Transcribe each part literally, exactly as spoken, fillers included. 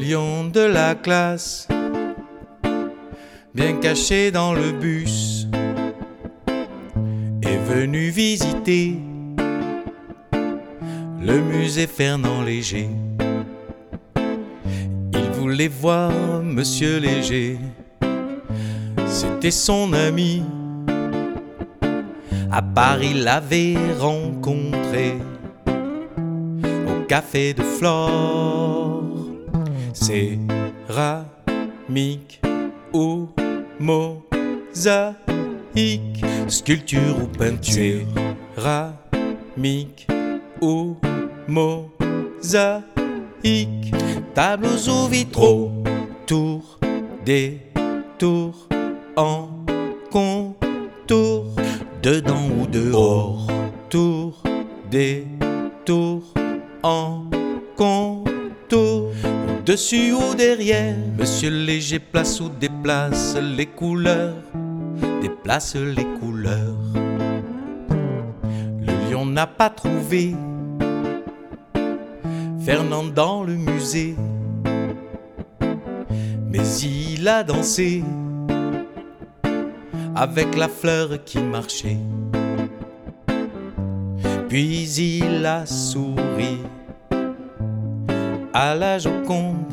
lion de la classe, bien caché dans le bus, est venu visiter le musée Fernand Léger. Il voulait voir Monsieur Léger, c'était son ami. À Paris, il l'avait rencontré au café de Flore. Céramique ou mosaïque, sculpture ou peinture. Céramique ou mosaïque, tableaux ou vitraux, tour, détour, en contour, dedans ou dehors, tour, détour, en contour, dessus ou derrière. Monsieur Léger place ou déplace les couleurs, déplace les couleurs. Le lion n'a pas trouvé Fernand dans le musée, mais il a dansé avec la fleur qui marchait. Puis il a souri à la Joconde,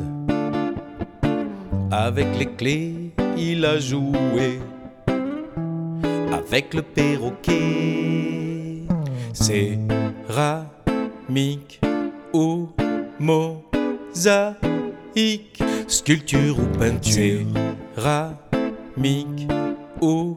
avec les clés il a joué avec le perroquet. Céramique ou mosaïque, sculpture ou peinture. Céramique ou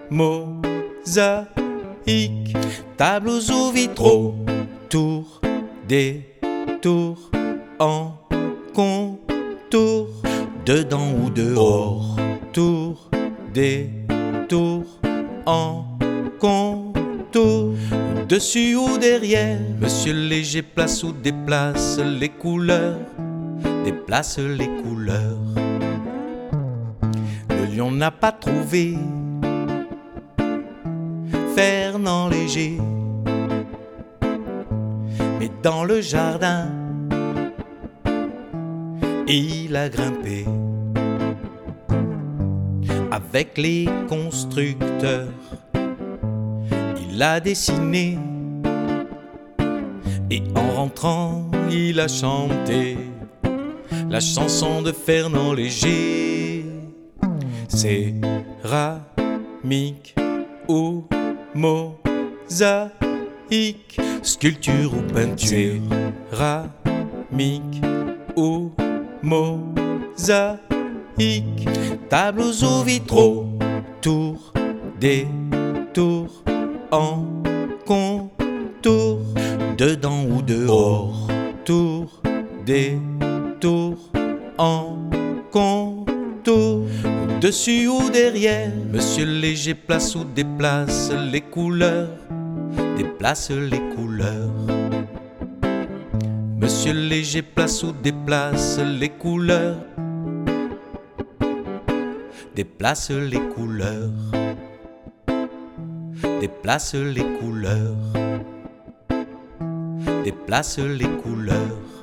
mosaïque, tableaux ou vitraux, tour, détour, en contour, dedans ou dehors, tour, détour, en contour, dessus ou derrière. Monsieur Léger place ou déplace les couleurs, déplace les couleurs. Le lion n'a pas trouvé Fernand Léger, mais dans le jardin il a grimpé avec les constructeurs. Il a dessiné et en rentrant il a chanté la chanson de Fernand Léger. Céramique ou mosaïque, sculpture ou peinture. Céramique ou mosaïque, tableaux ou vitraux, tour, détour, en contour, dedans ou dehors, tour, détour, en contour, dessus ou derrière. Monsieur Léger place ou déplace les couleurs, déplace les couleurs. Monsieur Léger place ou déplace les couleurs, déplace les couleurs, déplace les couleurs, déplace les couleurs.